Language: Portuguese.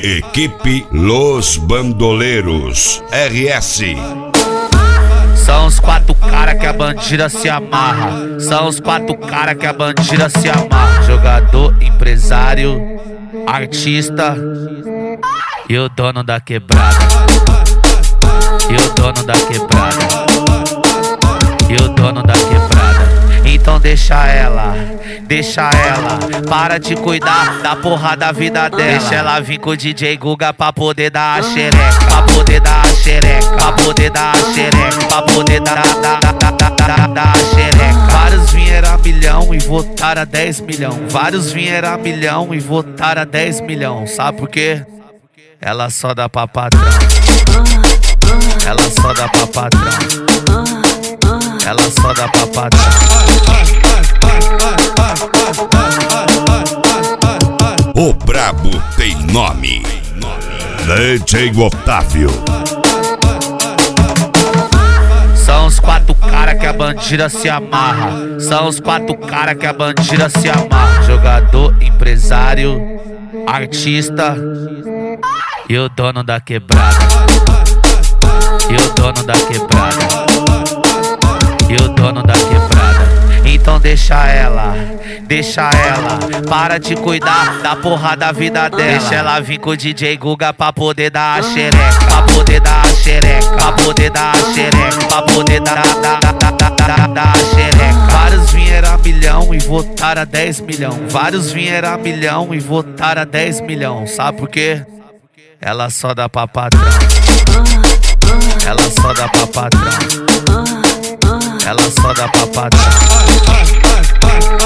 Equipe Los Bandoleiros RS. São os 4 cara que a bandida se amarra. São os 4 cara que a bandida se amarra. Jogador, empresário, artista e o dono da quebrada. E o dono da quebrada. E o dono da quebrada. Então deixa ela, para de cuidar da porra da vida dela. Deixa ela vir com o DJ Guga pra poder dar a xereca, pra poder dar a xereca, pra poder dar a xereca, pra poder dar a xereca. Vários vieram a milhão e votaram a 10 milhão. Vários vieram a milhão e votaram a 10 milhão. Sabe por quê? Ela só dá pra patrão. Ela só dá pra patrão. Ela só dá pra patrão. O brabo tem nome. DJ Otávio. São os 4 cara que a bandida se amarra. São os 4 cara que a bandida se amarra. Jogador, empresário, artista e o dono da quebrada. E o dono da quebrada. E o dono da quebrada. Então deixa ela, para de cuidar da porra da vida dela. Deixa ela vir com o DJ Guga pra poder dar a xereca, pra poder dar a xereca, pra poder dar a xereca, pra poder dar a xereca. Vários vieram a milhão e votaram a 10 milhão. Vários vieram a milhão e votaram a 10 milhão. Sabe por quê? Ela só dá pra patrão. Ela só dá pra patrão. Ela só dá pra patrão.